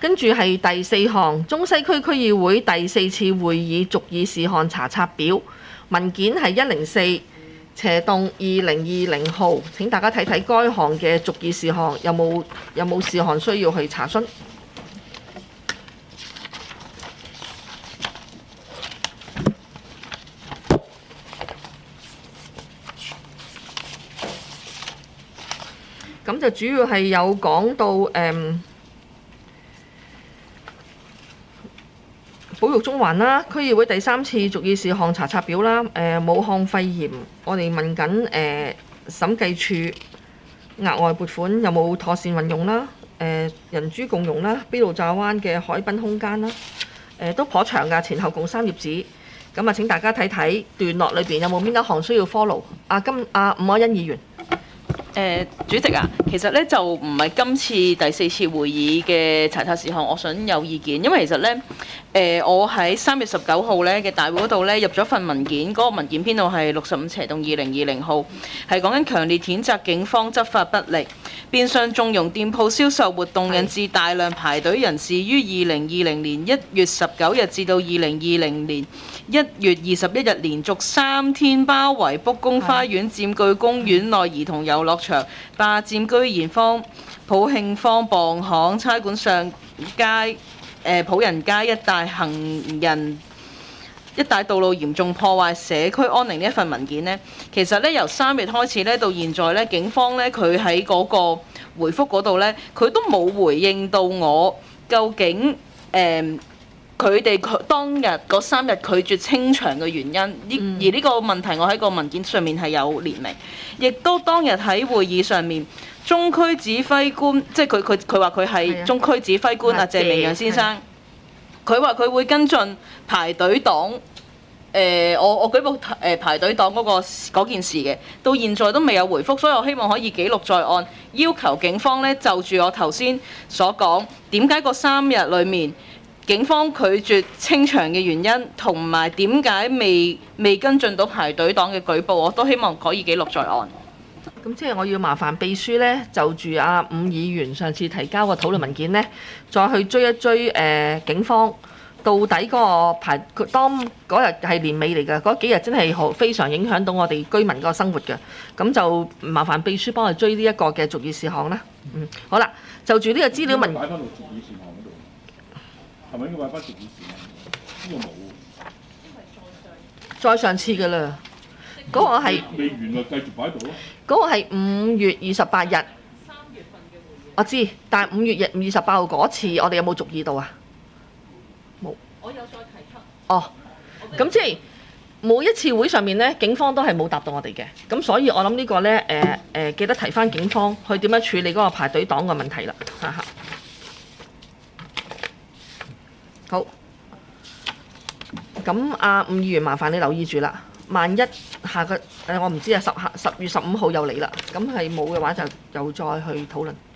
跟住係第四項，中西區區議會第4次會議續議事項查冊表，文件係104/2020號。請大家睇睇該項嘅續議事項有冇事項需要去查詢。咁就主要係有講到保育中環啦，區議會第3次續議事項查冊表啦，武漢肺炎，我哋問緊審計處額外撥款有冇妥善運用啦，人豬共融啦，卑路乍灣嘅海濱空間啦，都頗長㗎，前後共3頁紙。咁啊，請大家睇睇段落裏邊有冇邊一項需要 follow。伍可欣議員。 主席啊，其實咧就唔係今次第4次會議嘅查冊事項，我想有意見，因為其實咧，我喺3月19號咧嘅大會嗰度咧入咗份文件，嗰個文件編號係65/2020號，係講緊強烈譴責警方執法不力，變相縱容店鋪銷售活動，引致大量排隊人士於2020年1月19日至到2020年1月21日連續3天包圍卜公花園，佔據公園內兒童遊樂場，霸佔居賢坊、普慶坊、磅行、差館上街、普仁街一帶一帶道路，嚴重破壞社區安寧。呢一份文件呢，其實咧由3月開始咧到現在咧，警方咧佢喺嗰個回覆嗰度咧，佢都冇回應到我究竟佢哋當日嗰3日拒絕清場嘅原因，而呢個問題我喺個文件上面係有列明，亦都當日喺會議上面，中區指揮官，即係佢話佢係中區指揮官謝明陽先生，佢話佢會跟進排隊黨，我舉報排隊黨嗰件事嘅，到現在都未有回覆，所以我希望可以記錄在案，要求警方咧就住我頭先所講點解嗰3日裡面警方拒絕清場嘅原因，同埋點解未跟進到排隊黨嘅舉報，我都希望可以記錄在案。 咁即係我要麻煩秘書呢，就住伍議員上次提交個討論文件呢，再去追一追警方到底嗰個當嗰日係年尾嚟㗎，嗰幾日真係非常影響到我哋居民個生活㗎。咁就麻煩秘書幫我追呢一個嘅續議事項啦。好啦，就住呢個資料文。 係咪應該擺翻續議事項？呢個冇。 再上次㗎啦，嗰個係未完啊，繼續擺喺度咯。 嗰個係5月28日。3月份嘅會議。我知，但係5月28號嗰次，我哋有冇續議到啊？冇。 我有再提及。 哦，咁即係每一次會上面咧，警方都係冇答到我哋嘅，咁所以我諗呢個咧記得提翻警方去點樣處理嗰個排隊黨嘅問題啦，哈哈。好，咁伍議員麻煩你留意住啦。萬一下個我唔知啊，10月15號又嚟啦，咁係冇嘅話就又再去討論。